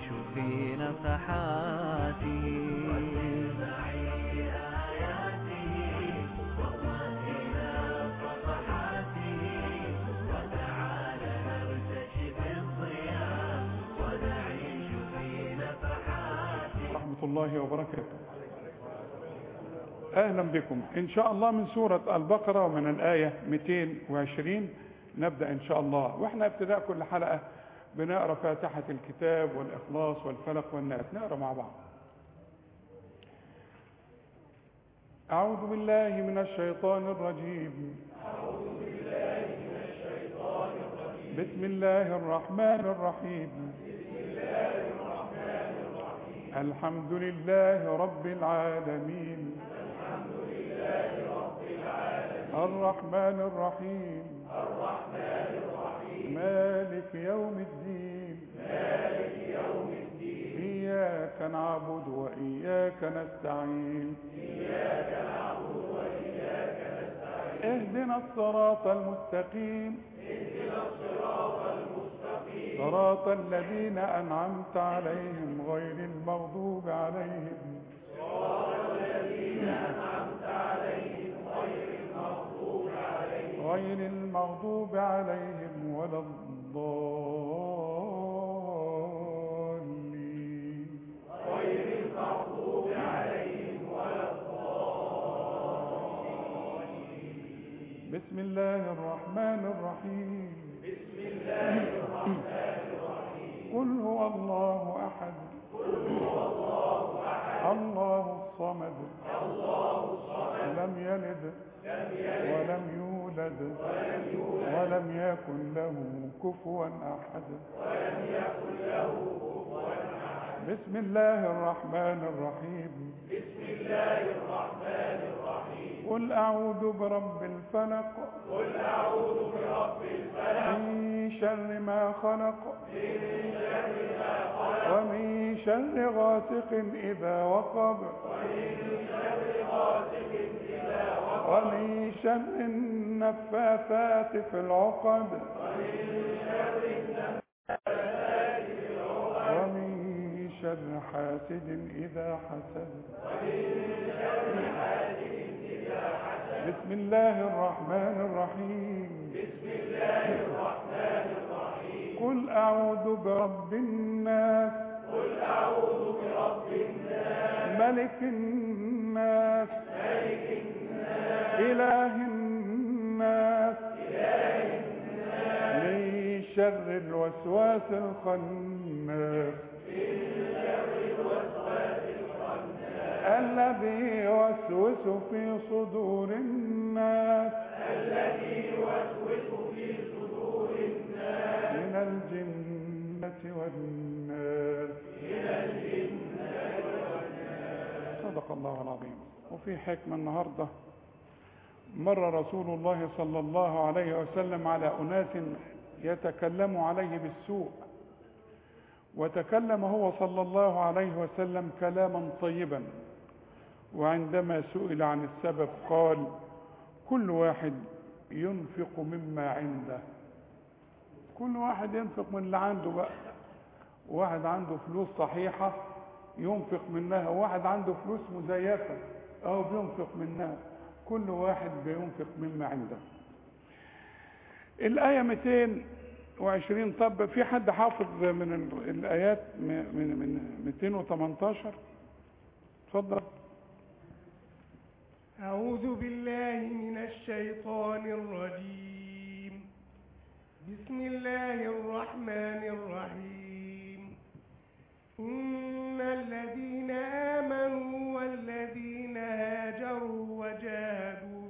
ونعيش في نفحاته ورحمة الله وبركاته. أهلا بكم إن شاء الله من سورة البقرة ومن الآية 220 نبدأ إن شاء الله. وإحنا ابتداء كل حلقة بنقرأ فاتحة الكتاب والإخلاص والفلق والناس. نقرأ مع بعض. أعوذ بالله من الشيطان الرجيم. بسم الله الرحمن الرحيم. الحمد لله رب العالمين. الرحمن الرحيم. مالك يوم الدين. إياك نعبد وإياك نستعين. اهدنا الصراط المستقيم. صراط الذين أنعمت عليهم غير المغضوب عليهم ولا الضالين. بسم الله الرحمن الرحيم. قل هو الله أحد. الله الصمد. لم يلد ولم يولد ولم يكن له كفوا أحد. بسم الله الرحمن الرحيم. قل أعوذ برب الفلق. من شر ما خلق. ومن شر غاسق إذا وقب. ومن شر النفاثات في العقد. ومن شر حاسد إذا حسد. بسم الله الرحمن الرحيم. قل أعوذ برب الناس. ملك الناس. إله الناس. من شر الوسواس الخناس. الذي يوسوس في صدور الناس. من الجنة والناس. صدق الله العظيم. وفي حكمة النهاردة. مر رسول الله صلى الله عليه وسلم على أناس يتكلم عليه بالسوء، وتكلم هو صلى الله عليه وسلم كلاما طيبا، وعندما سئل عن السبب قال: كل واحد ينفق مما عنده. كل واحد ينفق من اللي عنده بقى. واحد عنده فلوس صحيحة ينفق منها، واحد عنده فلوس مزيفة أو بينفق منها. كل واحد بينفق مما عنده. الآية 220. طب في حد حافظ من الآيات من 218؟ اتفضل. أعوذ بالله من الشيطان الرجيم. بسم الله الرحمن الرحيم. إن الذين آمنوا والذين هاجروا وجاهدوا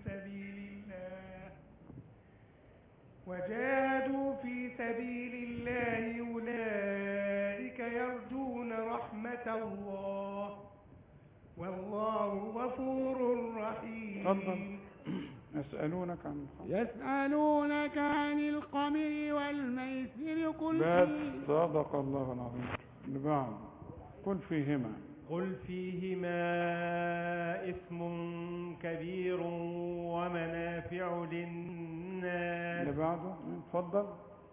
في سبيل الله أولئك يرجون رحمة الله والله غفور رحيم. تفضل. يسألونك عن الخمر والميسر قل بس صدق الله العظيم. اللي بعد قل فيهما إثم كبير ومنافع للناس. اللي بعده اتفضل.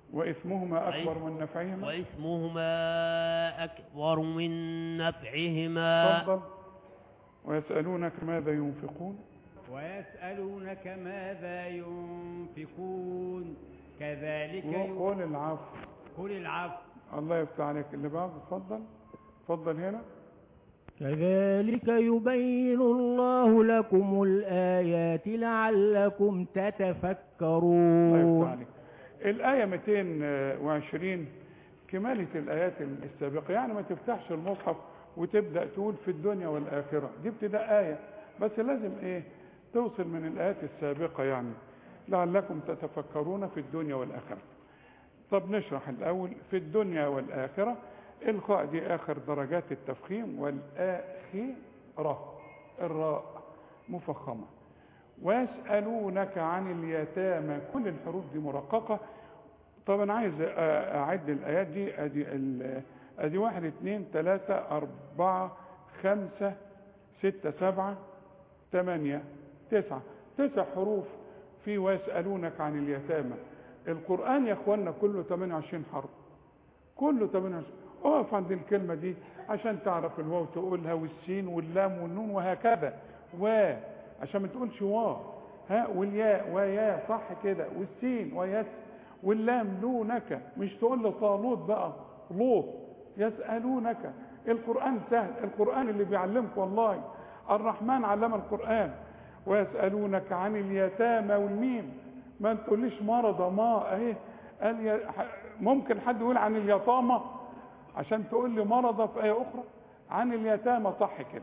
وإثمهما أكبر من نفعهما. وإثمهما أكبر من نفعهما. تفضل. ويسألونك ماذا ينفقون. ويسألونك ماذا ينفقون كذلك قل العفو. قل العفو. الله يفتح عليك. اللي بعده اتفضل. اتفضل هنا. كذلك يبين الله لكم الآيات لعلكم تتفكرون. الله يفتح عليك. الآية 220 كمالة الآيات السابقة، يعني ما تفتحش المصحف وتبدأ تقول في الدنيا والآخرة، دي ابتداء آية، بس لازم توصل من الآيات السابقة، يعني لعلكم تتفكرون في الدنيا والآخرة. طب نشرح الأول. في الدنيا والآخرة، الخاء دي آخر درجات التفخيم، والآخرة الراء مفخمة. ويسألونك عن اليتامى، كل الحروف دي مرققة. طب أنا عايز أعد الآيات دي. أدي 1 2 3 4 5 6 7 8 9 9 حروف في ويسألونك عن اليتامى. القرآن يا اخوانا كله 28 حرف، كله 28. اقف عند الكلمة دي عشان تعرف الواو تقولها، والسين واللام والنون وهكذا، عشان ما تقولش وا، والياء ويا، صح كده، والسين ويس، واللام لونك، مش تقول له طالوت بقى لوط. يسألونك. القرآن سهل، القرآن اللي بيعلمك والله، الرحمن علم القرآن. ويسألونك عن اليتامى، والميم ما تقوليش مرضى، ما اهي ممكن حد يقول عن اليتامى عشان تقول لي مرضى في آية أخرى. عن اليتامى صح كده.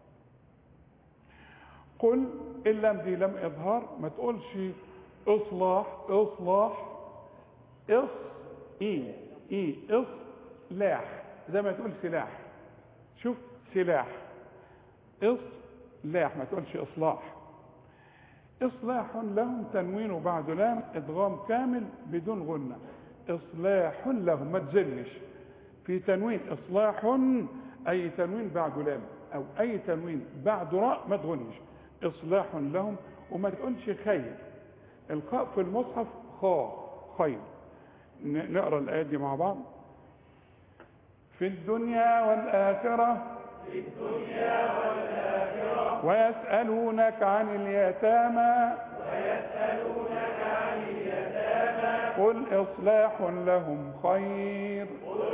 قل اللام دي لم إظهار، ما تقولش إصلاح، إصلاح زي ما تقول سلاح. شوف سلاح، إصلاح، ما تقولش إصلاح. إصلاح لهم، تنوين بعد لام، إدغام كامل بدون غنة. إصلاح لهم، ما تزلش في تنوين. إصلاح أي تنوين بعد لام، أو أي تنوين بعد راء ما تغنش. إصلاح لهم. وما تقولش خير، الخاء في المصحف خير. نقرأ الآيات دي مع بعض. في الدنيا والآخرة، ويسألونك عن اليتامى، قل إصلاح لهم خير.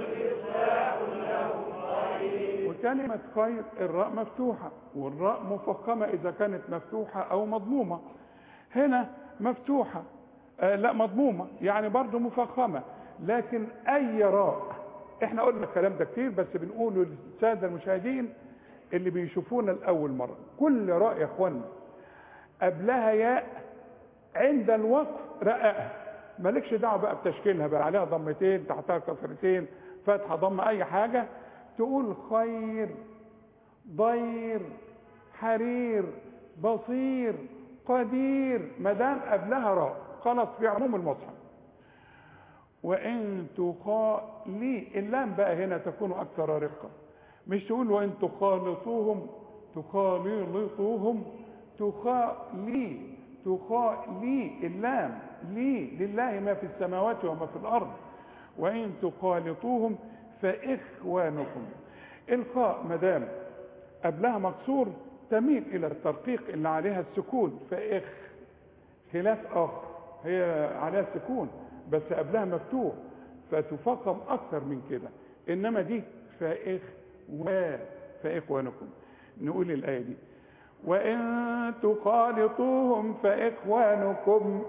وكلمة خير الراء مفتوحة، والراء مفخمة إذا كانت مفتوحة أو مضمومة. هنا مفتوحة، لا مضمومة، يعني برضو مفخمة. لكن أي راء، احنا قلنا الكلام ده كتير بس بنقوله للسادة المشاهدين اللي بيشوفونا الأول مرة. كل راء يا اخوانا قبلها ياء عند الوقف رققها، مالكش دعوة بقى بتشكيلها، بقى عليها ضمتين، تحتها كسرتين، فتحة، ضم، أي حاجة. تقول خير، ضير، حرير، بصير، قدير، ما دام قبلها راء خلاص في عموم المصحف. وإن تخالي، اللام بقى هنا تكون أكثر رقة، مش تقول وإن تخالطوهم، تخالطوهم، تخالي اللام لي، لله ما في السماوات وما في الأرض. وإن تخالطوهم فإخوانكم. الخاء مدام قبلها مكسور تميل إلى الترقيق اللي عليها السكون، خلاف آخر هي عليها السكون بس قبلها مفتوح فتفخم أكثر من كده. إنما دي فإخوانكم. نقول الآية دي. وإن تخالطوهم فإخوانكم.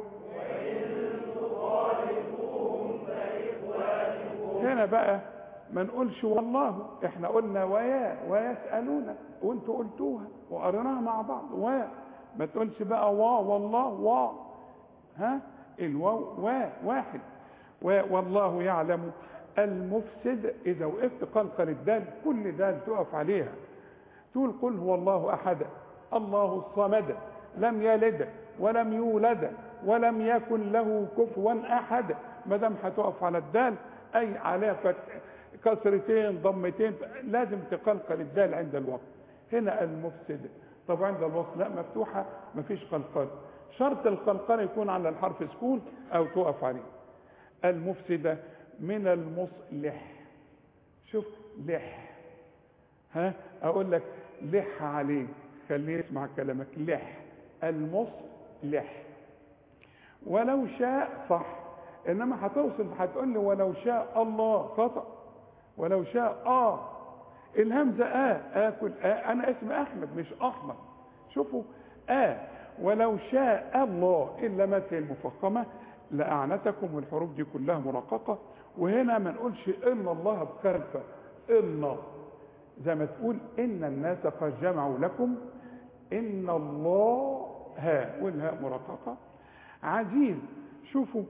هنا بقى ما نقولش والله، احنا قلنا ويسألونك وانتوا قلتوها وقريناها مع بعض. ما تقولش بقى والله الواو واحد. والله يعلم المفسد. اذا وقفت قلقل الدال، كل دال تقف عليها، تقول قل هو الله احد الله الصمد لم يلد ولم يولد ولم يكن له كفوا احد. ما دام هتقف على الدال اي عليها كسرتين ضمتين، لازم تقلقل الدال عند الوقف. هنا المفسد. طب عند الوصل لا، مفتوحه مفيش قلقال. شرط القلقال يكون على الحرف سكون او تقف عليه. المفسدة من المصلح. شوف لح، ها اقول لك لح عليه، خليه يسمع كلامك، لح المصلح. ولو شاء صح، انما هتوصل هتقول لي ولو شاء الله، خطأ. ولو شاء الهمزة اكل انا اسمي احمد مش احمد. شوفوا ولو شاء الله الا مثل المفخمة لاعنتكم، والحروف دي كلها مرققة. وهنا ما نقولش ان الله بخلفه، ان زي ما تقول ان الناس قد جمعوا لكم، ان الله والهاء مرققة. عزيز، شوفوا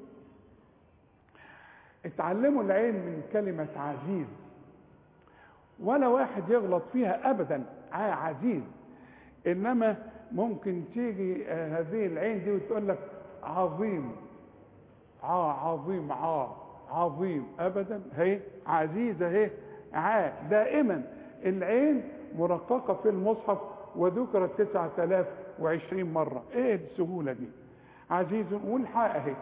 اتعلموا العين من كلمة عزيز، ولا واحد يغلط فيها ابدا. عزيز، انما ممكن تيجي هذه العين دي وتقول لك عظيم، عظيم، عظيم، ابدا. هي عزيزة، هي دائما العين مرققة في المصحف، وذكرت 9020 مرة. ايه السهولة دي؟ عزيز. والحاء اهي،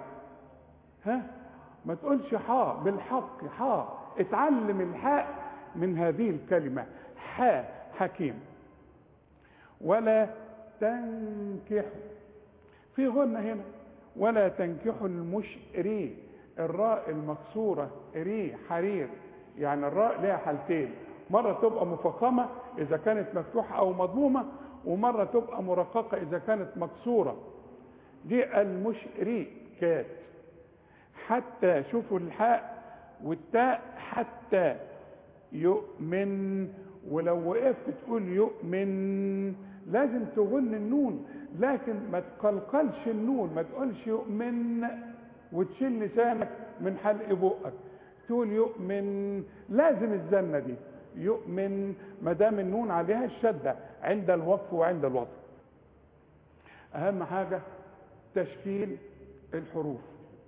ما تقولش حاء، بالحق حاء. اتعلم الحاء من هذه الكلمة، حكيم. ولا تنكحوا، في غنة هنا، ولا تنكحوا المشري، الراء المكسورة ري حرير، يعني الراء لها حالتين، مرة تبقى مفخمة إذا كانت مفتوحة أو مضمومة، ومرة تبقى مرققة إذا كانت مكسورة. دي المشركات. حتى، شوفوا الحاء والتاء، حتى يؤمن. ولو وقفت تقول يؤمن لازم تغن النون، لكن ما تقلقلش النون، ما تقولش يؤمن وتشيل لسانك من حلق بقك، تقول يؤمن، لازم الزنة دي يؤمن، ما دام النون عليها الشدة عند الوقف وعند الوضع. أهم حاجة تشكيل الحروف.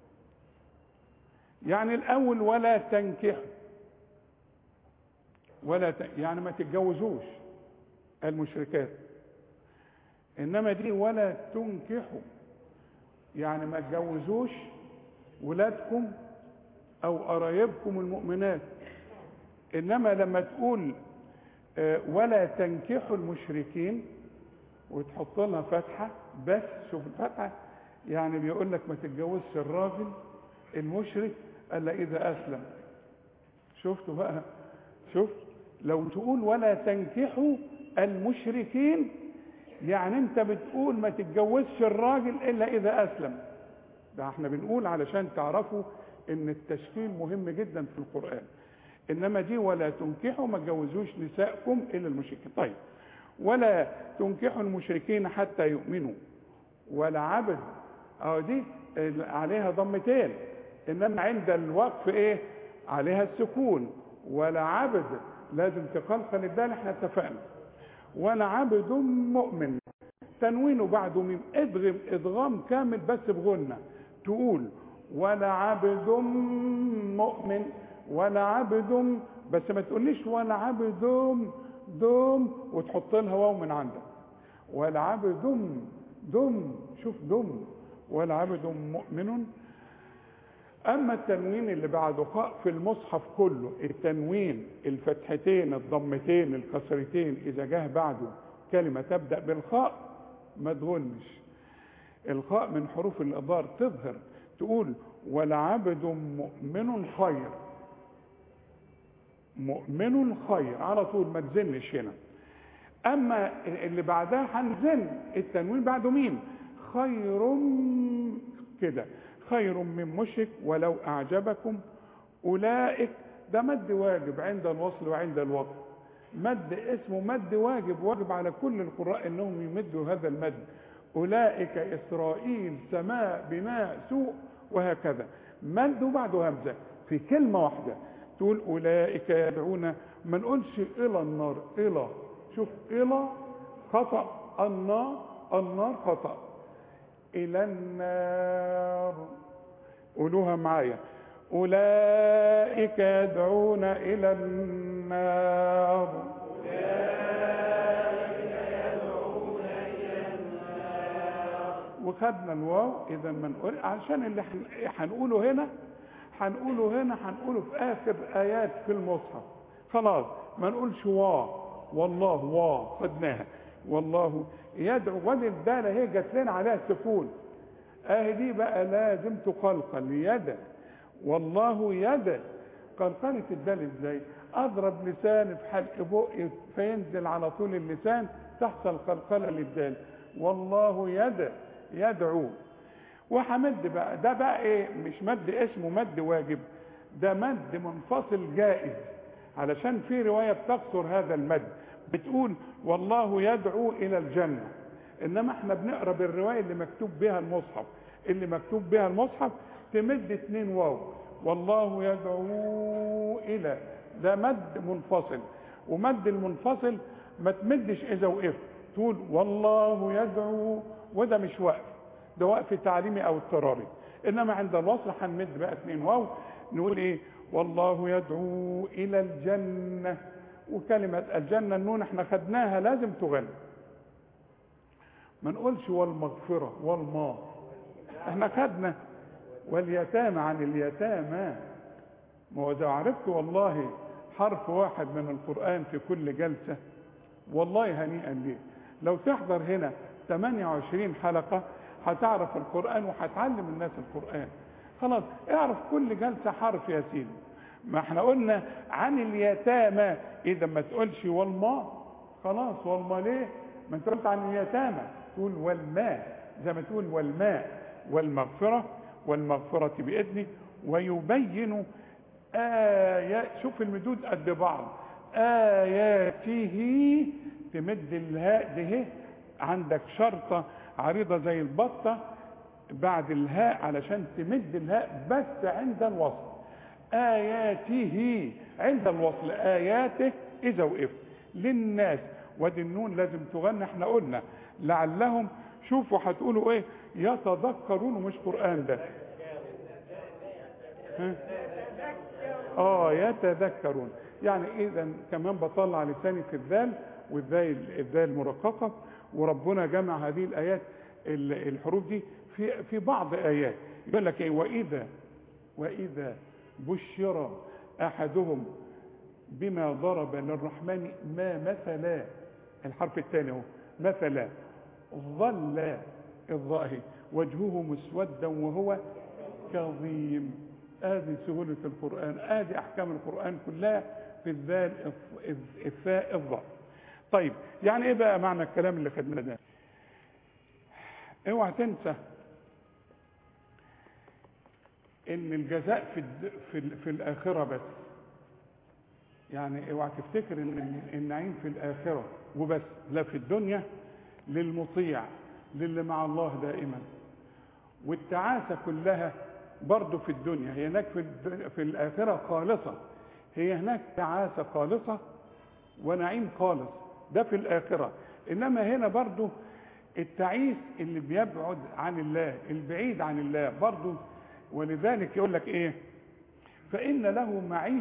يعني الأول ولا تنكحوا، يعني ما تتجوزوش المشركات. إنما دي ولا تنكحوا، يعني ما تجوزوش ولادكم أو قرايبكم المؤمنات. إنما لما تقول ولا تنكحوا المشركين وتحط لها فتحة بس، شوف الفتحة، يعني بيقول لك ما تتجوزش الراجل المشرك الا اذا اسلم. شفتوا بقى؟ شوف، لو تقول ولا تنكحوا المشركين، يعني انت بتقول ما تتجوزش الراجل الا اذا اسلم. ده احنا بنقول علشان تعرفوا ان التشكيل مهم جدا في القرآن. انما دي ولا تنكحوا، ما تجوزوش نسائكم الا المشركين. طيب، ولا تنكحوا المشركين حتى يؤمنوا. ولا عبد، دي عليها ضمتين، انما عند الوقف ايه؟ عليها السكون. ولا عبد لازم تقلقل الدال، احنا اتفقنا. ولا عبد مؤمن، تنوينه بعده ميم، ادغام كامل بس بغنة. تقول ولا عبد مؤمن، ولا عبد، بس ما تقوليش ولا عبد دم وتحط لها واو من عندك. ولا عبد دم، شوف دم، ولا عبد مؤمن. اما التنوين اللي بعده خاء في المصحف كله، التنوين الفتحتين الضمتين الكسرتين اذا جه بعده كلمه تبدا بالخاء ما تغنش. الخاء من حروف الاضار تظهر، تقول ولعبد مؤمن خير، مؤمن خير على طول، ما تزنش هنا. اما اللي بعدها هنزن التنوين بعده ميم، خير كده، خير من مشرك ولو اعجبكم اولئك. ده مد واجب عند الوصل وعند الوقف، مد اسمه مد واجب، واجب على كل القراء انهم يمدوا هذا المد. اولئك اسرائيل سماء بناء سوء، وهكذا مد بعده همزه في كلمه واحده. تقول اولئك يدعون، ما نقولش الى النار، الى، شوف الى خطا، النار خطا، الى النار. قولوها معايا، اولئك يدعون الى النار، وخدنا الواو. اذا ما نقول عشان اللي هنقوله هنا هنقوله هنا، هنقوله في آخر آيات في المصحف. خلاص ما نقولش والله خدناها. والله يدعو، ودي الدالة هي جات لنا عليها سكون، دي بقى لازم تقلقل يد. والله يد، قلقلة الدال ازاي؟ اضرب لساني في حلق بقي فينزل على طول اللسان، تحصل قلقلة للدال. والله يدعو. وحمد بقى، ده بقى ايه؟ مش مد اسمه مد واجب، ده مد منفصل جائز، علشان في رواية بتقصر هذا المد بتقول والله يدعو الى الجنة، انما احنا بنقرا بالرواية اللي مكتوب بها المصحف. اللي مكتوب بها المصحف تمد 2 واو، والله يدعو الى، ده مد منفصل. ومد المنفصل ما تمدش اذا وقفت، تقول والله يدعو، وده مش وقف، ده وقف تعليمي او اضطراري. انما عند الوصل هنمد بقى 2 واو، نقول ايه؟ والله يدعو الى الجنة. وكلمة الجنة النون احنا خدناها لازم تغنى، ما نقولش والمغفرة والما، احنا خدنا واليتامى عن اليتامى. ما هو اذا عرفت والله حرف واحد من القرآن في كل جلسة، والله هنيئا ليه. لو تحضر هنا 28 حلقة هتعرف القرآن وهتعلم الناس القرآن. خلاص اعرف كل جلسة حرف يا سيدي. ما احنا قلنا عن اليتامى، اذا ما تقولش والما، خلاص والما ليه؟ ما انت قلت عن اليتامى، تقول والماء، زي ما تقول والماء. والمغفرة بإذنه ويبين آيات. شوف المدود قد بعض، آياته، تمد الهاء ده عندك شرطة عريضة زي البطة بعد الهاء علشان تمد الهاء بس عند الوصل. آياته عند الوصل، آياته إذا وقفت. للناس، ودي النون لازم تغنى. احنا قلنا لعلهم، شوفوا هتقولوا ايه؟ يتذكرون، مش قرآن ده. يتذكرون، يعني اذا كمان بطلع لساني في الذال، والذال مرققة. وربنا جمع هذه الآيات الحروف دي في بعض آيات. يقول لك ايه؟ وإذا بشر أحدهم بما ضرب للرحمن ما مثلا، الحرف الثاني اهو، مثلا، ظل الظاهر وجهه مسودا وهو كظيم. ادي سهولة القرآن، ادي احكام القرآن كلها في الذال الفاء الظاء. طيب يعني ايه بقى معنى الكلام اللي خدناه ده؟ اوعى تنسى ان الجزاء في الاخرة بس. يعني اوعى تفتكر ان النعيم في الاخرة وبس، لا، في الدنيا للمطيع، للي مع الله دائما. والتعاسة كلها برضو في الدنيا، هي هناك في الآخرة خالصة، هي هناك تعاسة خالصة ونعيم خالص، ده في الآخرة. إنما هنا برضو التعيس اللي بيبعد عن الله، البعيد عن الله برضو. ولذلك يقول لك إيه؟ فإن له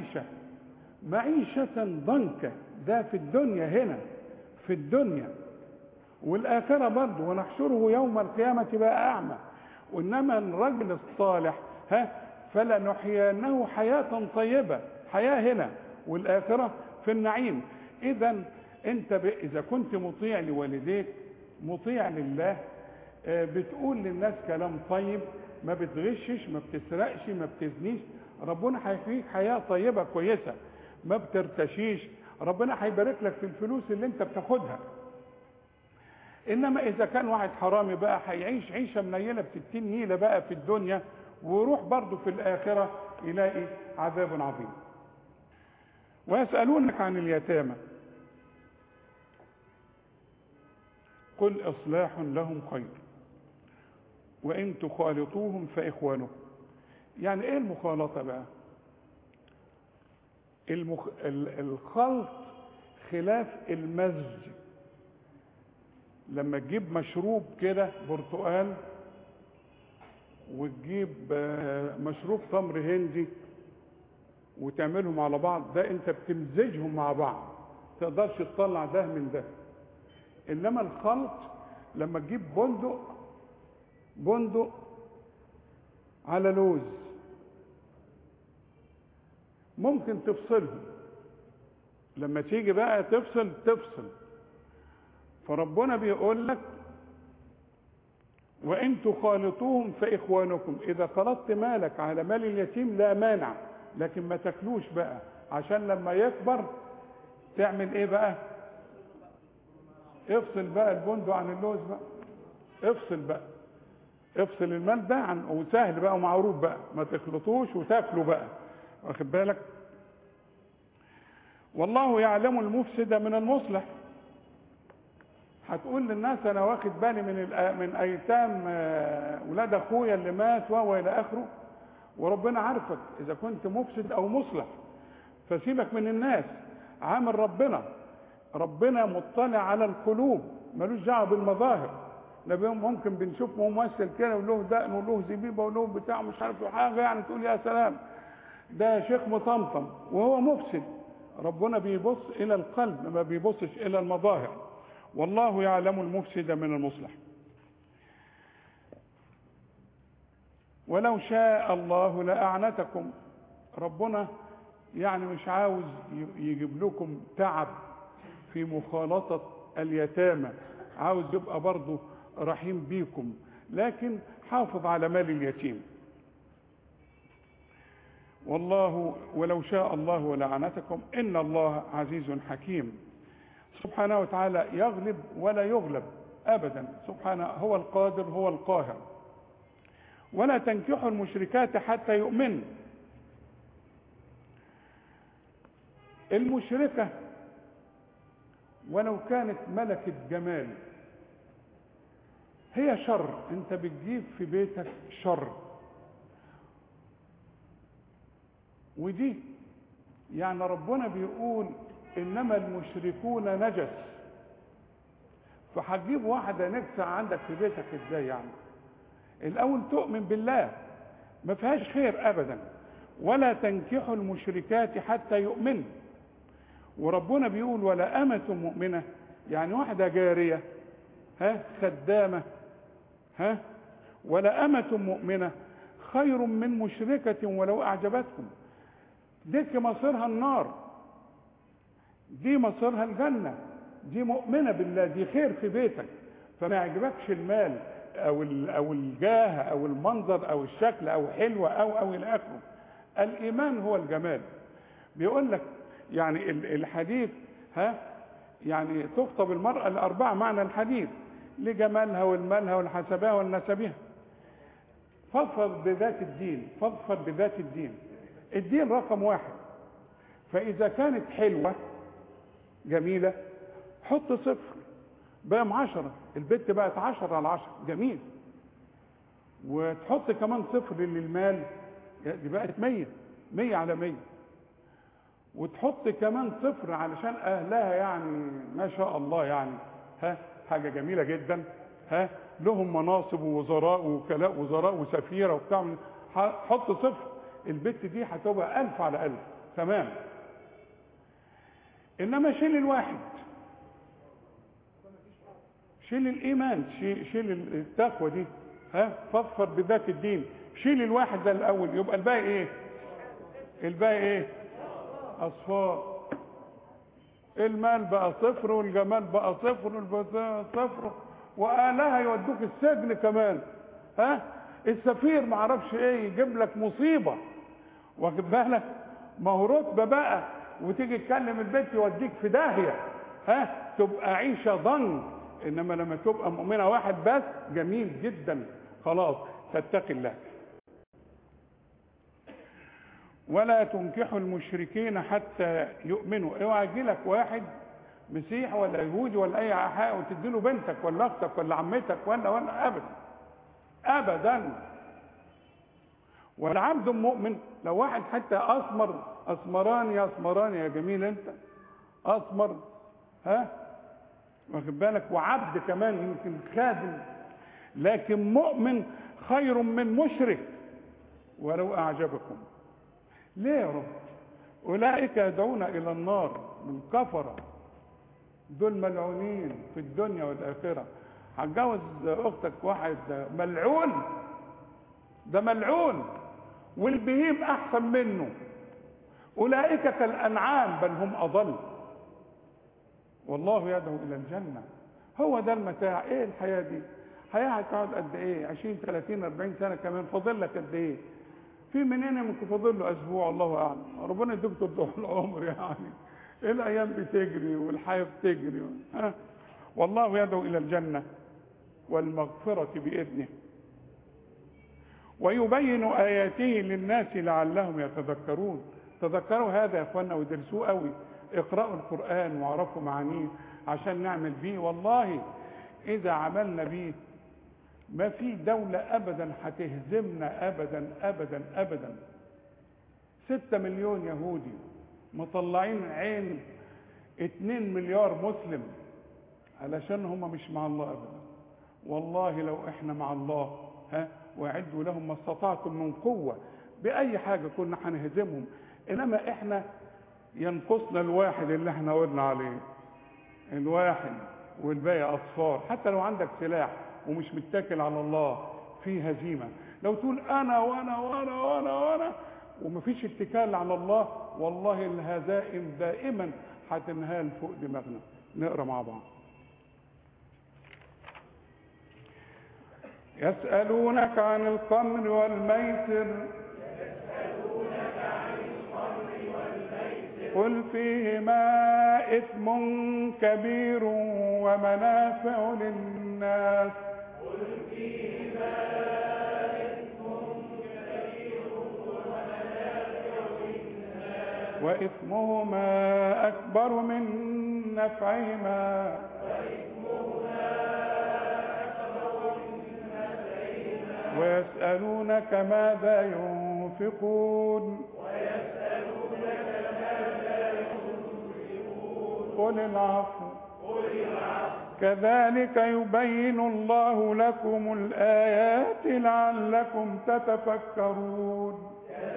معيشة ضنكا، ده في الدنيا، هنا في الدنيا. والآخرة برضو ونحشره يوم القيامة بقى أعمى. وإنما الرجل الصالح فلنحيينه حياة طيبة، حياة هنا، والآخرة في النعيم. إذا أنت إذا كنت مطيع لوالديك، مطيع لله، بتقول للناس كلام طيب، ما بتغشش، ما بتسرقش، ما بتزنيش، ربنا هيفيك حياة طيبة كويسة. ما بترتشيش، ربنا هيبارك لك في الفلوس اللي انت بتاخدها. انما اذا كان واحد حرامي بقى هيعيش عيشه منيله ب60 نيله بقى في الدنيا، ويروح برضه في الاخره يلاقي عذاب عظيم. ويسالونك عن اليتامى قل اصلاح لهم خير وان تخالطوهم فاخوانكم. يعني ايه المخالطه بقى؟ الخلط خلاف المزج. لما تجيب مشروب كده برتقال وتجيب مشروب تمر هندي وتعملهم على بعض، ده انت بتمزجهم مع بعض، تقدرش تطلع ده من ده. انما الخلط لما تجيب بندق على لوز ممكن تفصلهم، لما تيجي بقى تفصل. فربنا بيقول لك وإن تخالطوهم فإخوانكم، إذا خلطت مالك على مال اليتيم لا مانع، لكن ما تاكلوش بقى، عشان لما يكبر تعمل إيه بقى؟ افصل بقى البندق عن اللوز بقى، افصل المال ده عن، وسهل بقى ومعروف بقى، ما تخلطوش وتاكلوا بقى، واخد بالك؟ والله يعلم المفسد من المصلح. هتقول للناس انا واخد بالي من ايتام ولاد اخويا اللي مات والى اخره، وربنا عارفك اذا كنت مفسد او مصلح، فسيبك من الناس، عامل ربنا مطلع على القلوب، ملوش دعوه بالمظاهر. ممكن بنشوف ممثل كده وله دقن وله زبيبه وله بتاع مش عارف حاجه، يعني تقول يا سلام ده شيخ مطمطم وهو مفسد. ربنا بيبص الى القلب، ما بيبصش الى المظاهر. والله يعلم المفسد من المصلح. ولو شاء الله لأعنتكم. ربنا يعني مش عاوز يجيب لكم تعب في مخالطة اليتامى، عاوز يبقى برضه رحيم بيكم، لكن حافظ على مال اليتيم. والله ولو شاء الله لأعنتكم إن الله عزيز حكيم. سبحانه وتعالى يغلب ولا يغلب أبدا، سبحانه هو القادر هو القاهر. ولا تنكحوا المشركات حتى يؤمنوا. المشركة ولو كانت ملكة جمال هي شر، انت بتجيب في بيتك شر، ودي يعني ربنا بيقول انما المشركون نجس، فهتجيب واحده نجسه عندك في بيتك ازاي؟ يعني الاول تؤمن بالله، ما فيهاش خير ابدا. ولا تنكحوا المشركات حتى يؤمنوا. وربنا بيقول ولا أمة مؤمنة، يعني واحده جاريه خدامه ولا أمة مؤمنة خير من مشركة ولو أعجبتكم. ديك مصيرها النار، دي مصيرها الجنة، دي مؤمنة بالله، دي خير في بيتك. فما يعجبكش المال أو الجاه أو المنظر أو الشكل أو حلوة أو إلى آخره. الإيمان هو الجمال. بيقول لك يعني الحديث يعني تخطب المرأة الأربعة، معنى الحديث لجمالها والمالها والحسبها والنسبها. فاظفر بذات الدين، فاظفر بذات الدين. الدين رقم واحد. فإذا كانت حلوة جميلة حط 0 بقى 10، البت بقت 10/10 جميل. وتحط كمان 0 للمال، دي بقت 100 على 100. وتحط كمان 0 علشان أهلها، يعني ما شاء الله، يعني حاجة جميلة جدا، لهم مناصب ووزراء ووكلاء وزراء وسفيرة وبتاع، حط 0، البت دي هتبقى 1000 على 1000 تمام. انما شيل الواحد، شيل الايمان، شيل التقوى دي، فاظفر بذات الدين. شيل الواحد ده الاول، يبقى الباقي ايه؟ الباقي ايه؟ اصفار. المال بقى 0 والجمال بقى 0 والبتاع 0، واهلها يودوك السجن كمان. السفير معرفش ايه يجيب لك مصيبه، واخد بالك؟ ما هو رتبه بقى، وتيجي تكلم البيت يوديك في داهيه، تبقى عيشه ضنك. انما لما تبقى مؤمنه واحد بس جميل جدا، خلاص تتقي الله. ولا تنكحوا المشركين حتى يؤمنوا. اوعى يجي لك واحد مسيحي ولا يهودي ولا اي حاجه وتدي له بنتك ولا اختك ولا عمتك ولا ابدا ابدا. والعبد مؤمن، لو واحد حتى اسمراني يا جميل انت اسمر، واخد بالك؟ وعبد كمان يمكن خادم، لكن مؤمن خير من مشرك ولو اعجبكم. ليه يا رب؟ اولئك يدعون الى النار، من كفره دول ملعونين في الدنيا والاخره. هتجوز اختك واحد ملعون، ده ملعون، والبهيم احسن منه، أولئك كالأنعام بل هم أضل، والله يدعو إلى الجنة. هو ده المتاع. إيه الحياة دي؟ حياة هتقعد قد إيه؟ 20 30 40 سنة كمان، فاضل لك قد إيه؟ في منين ممكن فاضل له أسبوع، الله أعلم. ربنا يديك طول العمر يعني. الأيام بتجري والحياة بتجري. والله يدعو إلى الجنة والمغفرة بإذنه، ويبين آياته للناس لعلهم يتذكرون. تذكروا هذا يا اخوانا ودرسوه قوي، اقرأوا القرآن واعرفوا معانيه عشان نعمل بيه. والله إذا عملنا بيه ما في دولة أبدا هتهزمنا أبدا أبدا أبدا. 6 مليون يهودي مطلعين عين 2 مليار مسلم علشان هم مش مع الله أبدا. والله لو احنا مع الله واعدوا لهم ما استطعتم من قوة، بأي حاجة كنا هنهزمهم. إنما احنا ينقصنا الواحد اللي احنا قلنا عليه، الواحد والباقي أصفار. حتى لو عندك سلاح ومش متكل على الله في هزيمة. لو تقول أنا وأنا وأنا وأنا وأنا ومفيش اتكال على الله، والله الهزائم دائما هتنهال فوق دماغنا. نقرأ مع بعض. يسألونك عن الخمر والميسر قل فيهما إثم كبير ومنافع للناس وإثمهما أكبر من نفعهما ويسألونك ماذا ينفقون قل العفو كذلك يبين الله لكم الآيات لعلكم تتفكرون.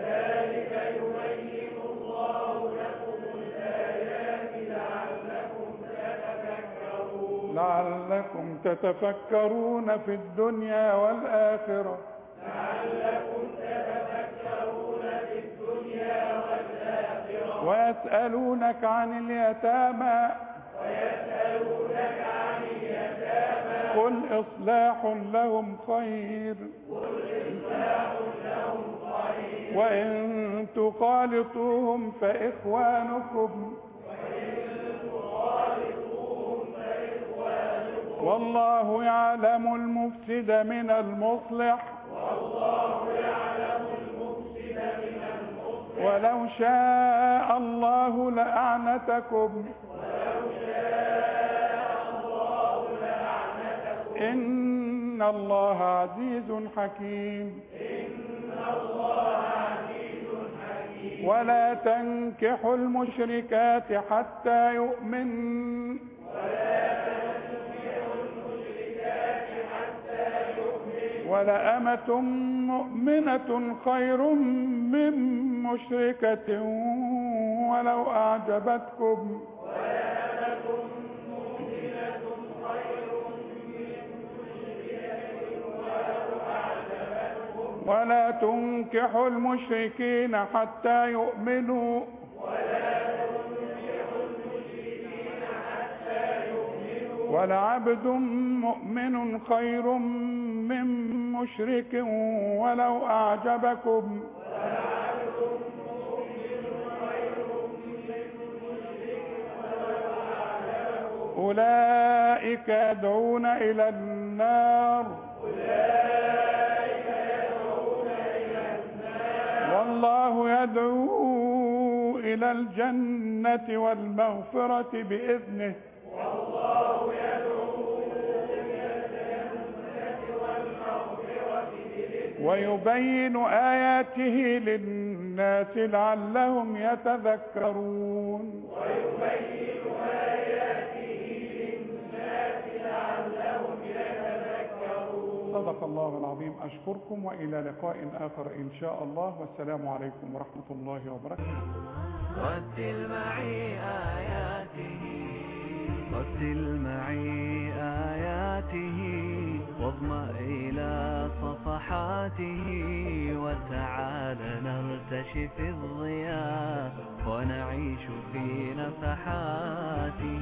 لعلكم تتفكرون في الدنيا والآخرة. ويسألونك عن اليتامى قل إصلاح لهم خير وإن تخالطوهم فإخوانكم والله يعلم المفسد من المصلح ولو شاء الله لأعنتكم إن الله عزيز حكيم. ولا تنكحوا المشركات حتى يؤمن ولأمة مؤمنة خير من مشركة ولو أعجبتكم ولا تنكحوا المشركين حتى يؤمنوا ولعبد مؤمن خير من مشرك ولو أعجبكم أولئك يدعون إلى النار والله يدعو إلى الجنة والمغفرة بإذنه ويبين آياته للناس لعلهم يتذكرون. صدق الله العظيم. أشكركم وإلى لقاء آخر إن شاء الله، والسلام عليكم ورحمة الله وبركاته. رتل معي آياته رتل معي آياته واظمأ إلى صفحاته وتعال نرتشي في الضياء ونعيش في نفحاته